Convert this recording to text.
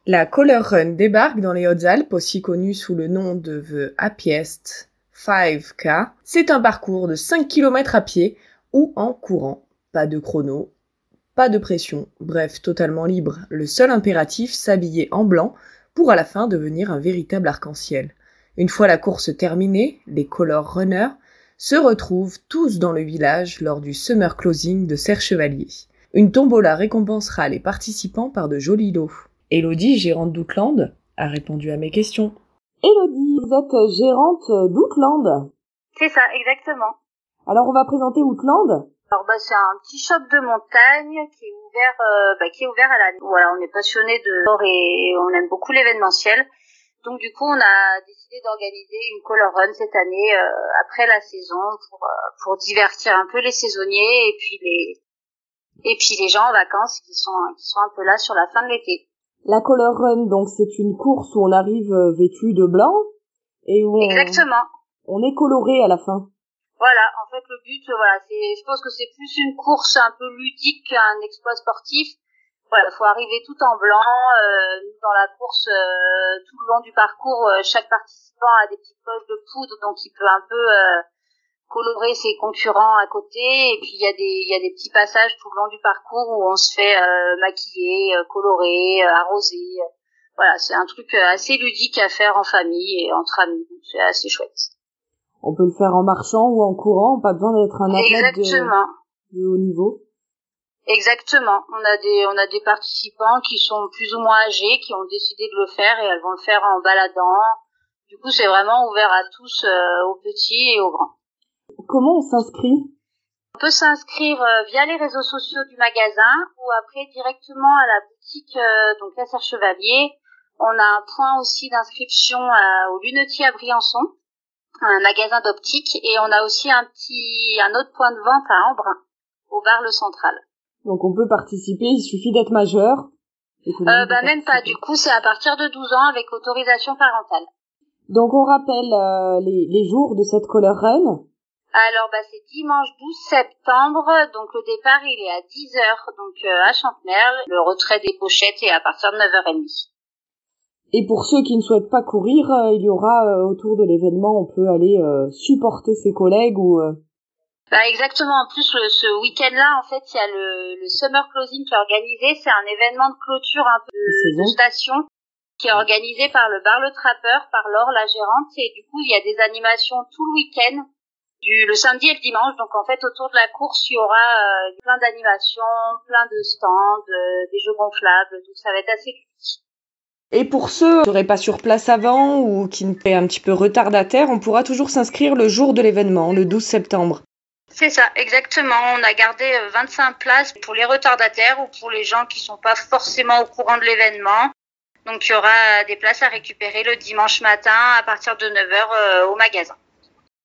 La Color Run débarque dans les Hautes-Alpes, aussi connu sous le nom de The Happiest 5K. C'est un parcours de 5 km à pied ou en courant. Pas de chrono, pas de pression, bref, totalement libre. Le seul impératif, s'habiller en blanc pour à la fin devenir un véritable arc-en-ciel. Une fois la course terminée, les Color Runners se retrouvent tous dans le village lors du Summer Closing de Serre-Chevalier. Une tombola récompensera les participants par de jolis lots. Élodie, gérante d'Outland, a répondu à mes questions. Élodie, vous êtes gérante d'Outland. C'est ça, exactement. Alors on va présenter Outland. Alors c'est un petit shop de montagne qui est ouvert à la. Voilà, on est passionné de sport et on aime beaucoup l'événementiel. Donc du coup, on a décidé d'organiser une Color Run cette année après la saison pour divertir un peu les saisonniers et puis les gens en vacances qui sont un peu là sur la fin de l'été. La Color Run, donc c'est une course où on arrive vêtu de blanc et où Exactement. On est coloré à la fin. Voilà, en fait le but, je pense que c'est plus une course un peu ludique qu'un exploit sportif. Voilà, faut arriver tout en blanc. Dans la course, tout le long du parcours, chaque participant a des petites poches de poudre, donc il peut un peu colorer ses concurrents à côté. Et puis il y a des petits passages tout le long du parcours où on se fait maquiller, colorer, arroser. Voilà, c'est un truc assez ludique à faire en famille et entre amis, donc c'est assez chouette. On peut le faire en marchant ou en courant, pas besoin d'être un athlète de haut niveau. Exactement. On a des participants qui sont plus ou moins âgés, qui ont décidé de le faire et elles vont le faire en baladant. Du coup, c'est vraiment ouvert à tous, aux petits et aux grands. Comment on s'inscrit? On peut s'inscrire via les réseaux sociaux du magasin ou après directement à la boutique donc à Serre-Chevalier. On a un point aussi d'inscription au Lunetier à Briançon, un magasin d'optique, et on a aussi un autre point de vente à Embrun, au bar Le Central. Donc on peut participer, il suffit d'être majeur. Même pas, du coup c'est à partir de 12 ans avec autorisation parentale. Donc on rappelle les jours de cette Color Run. Alors c'est dimanche 12 septembre, donc le départ il est à 10h, donc à Chantemerle. Le retrait des pochettes est à partir de 9h30. Et pour ceux qui ne souhaitent pas courir, il y aura autour de l'événement, on peut aller supporter ses collègues ou... Exactement. En plus, ce week-end-là, en fait, il y a le Summer Closing qui est organisé. C'est un événement de clôture un peu de station qui est organisé par le bar Le Trappeur, par Laure, la gérante. Et du coup, il y a des animations tout le week-end, le samedi et le dimanche. Donc, en fait, autour de la course, il y aura plein d'animations, plein de stands, des jeux gonflables. Donc, ça va être assez ludique. Et pour ceux qui ne seraient pas sur place avant ou qui sont un petit peu retardataires, on pourra toujours s'inscrire le jour de l'événement, le 12 septembre. C'est ça, exactement. On a gardé 25 places pour les retardataires ou pour les gens qui sont pas forcément au courant de l'événement. Donc, il y aura des places à récupérer le dimanche matin à partir de 9h au magasin.